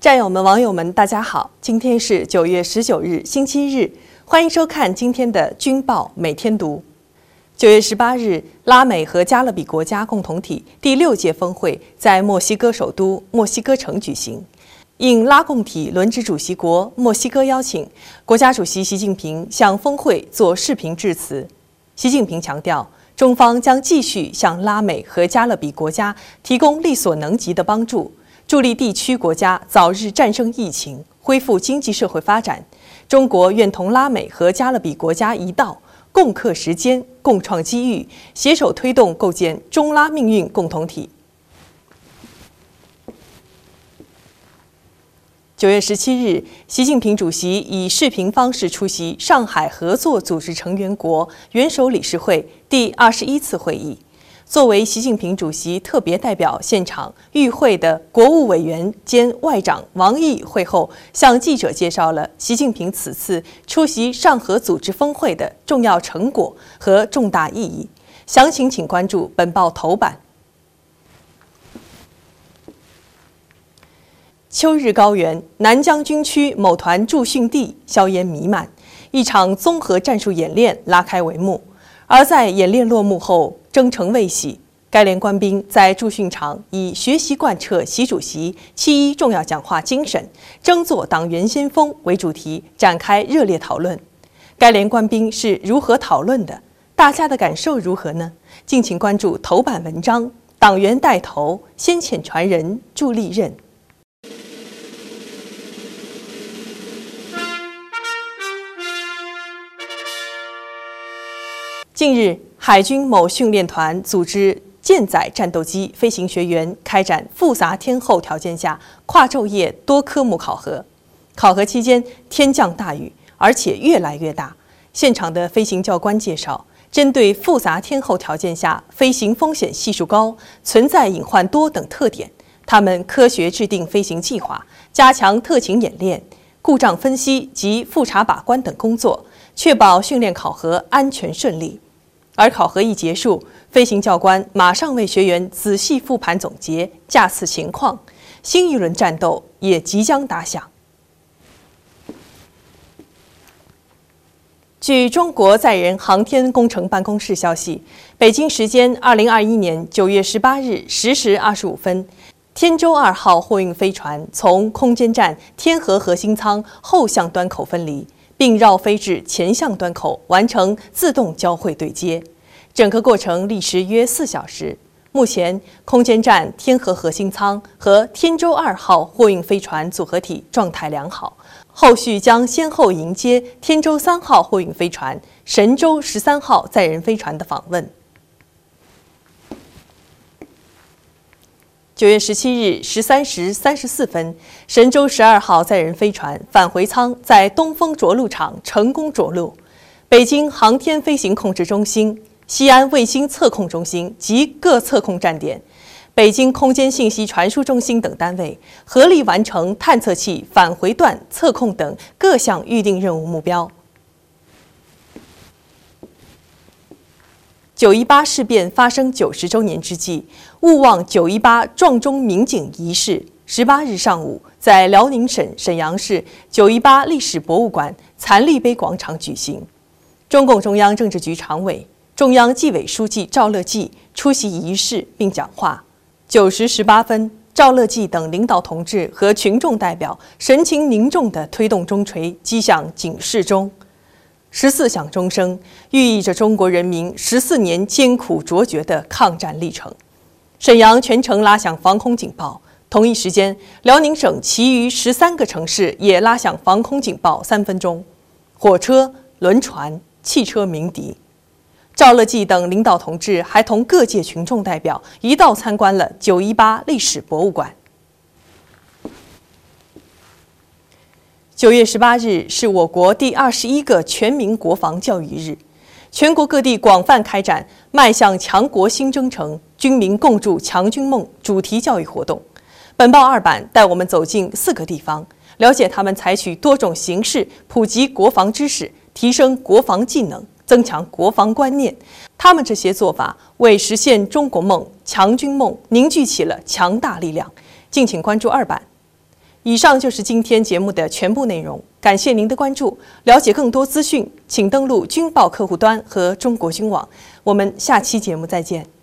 战友们、网友们，大家好！今天是9月19日，星期日，欢迎收看今天的《军报每天读》。9月18日，拉美和加勒比国家共同体第6届峰会在墨西哥首都墨西哥城举行。应拉共体轮值主席国墨西哥邀请，国家主席习近平向峰会作视频致辞。习近平强调，中方将继续向拉美和加勒比国家提供力所能及的帮助，助力地区国家早日战胜疫情，恢复经济社会发展。中国愿同拉美和加勒比国家一道，共克时艰，共创机遇，携手推动构建中拉命运共同体。9月17日，习近平主席以视频方式出席上海合作组织成员国元首理事会第21次会议。作为习近平主席特别代表现场与会的国务委员兼外长王毅会后，向记者介绍了习近平此次出席上合组织峰会的重要成果和重大意义。详情请关注本报头版。秋日高原南疆军区某团驻训地硝烟弥漫，一场综合战术演练拉开帷幕。而在演练落幕后，征程未洗，该连官兵在驻训场以学习贯彻习主席7.1重要讲话精神，争做党员先锋为主题展开热烈讨论。该连官兵是如何讨论的？大家的感受如何呢？敬请关注头版文章：党员带头，先遣传人助历任。近日，海军某训练团组织舰载战斗机飞行学员开展复杂天候条件下跨昼夜多科目考核。考核期间，天降大雨，而且越来越大。现场的飞行教官介绍，针对复杂天候条件下飞行风险系数高、存在隐患多等特点，他们科学制定飞行计划，加强特勤演练、故障分析及复查把关等工作，确保训练考核安全顺利。而考核一结束，飞行教官马上为学员仔细复盘总结架次情况，新一轮战斗也即将打响。据中国载人航天工程办公室消息，北京时间2021年9月18日10时25分，天舟2号货运飞船从空间站天河核心舱后向端口分离，并绕飞至前向端口完成自动交会对接，整个过程历时约4小时。目前，空间站天河核心舱和天舟2号货运飞船组合体状态良好，后续将先后迎接天舟3号货运飞船、神舟13号载人飞船的访问。9月17日13时34分，神舟12号载人飞船返回舱在东风着陆场成功着陆。北京航天飞行控制中心、西安卫星测控中心及各测控站点、北京空间信息传输中心等单位合力完成探测器返回段测控等各项预定任务目标。918事变发生90周年之际，勿忘918撞钟鸣警仪式18日上午在辽宁省沈阳市918历史博物馆残立碑广场举行。中共中央政治局常委、中央纪委书记赵乐际出席仪式并讲话。9时18分，赵乐际等领导同志和群众代表神情凝重地推动钟锤击响警示钟。14响钟声寓意着中国人民14年艰苦卓绝的抗战历程。沈阳全城拉响防空警报，同一时间，辽宁省其余13个城市也拉响防空警报3分钟。火车、轮船、汽车鸣笛。赵乐际等领导同志还同各界群众代表一道参观了918历史博物馆。9月18日是我国第21个全民国防教育日，全国各地广泛开展迈向强国新征程、军民共筑强军梦主题教育活动。本报2版带我们走进4个地方，了解他们采取多种形式普及国防知识，提升国防技能，增强国防观念。他们这些做法为实现中国梦、强军梦凝聚起了强大力量。敬请关注2版。 以上就是今天节目的全部内容，感谢您的关注。了解更多资讯，请登录军报客户端和中国军网。我们下期节目再见。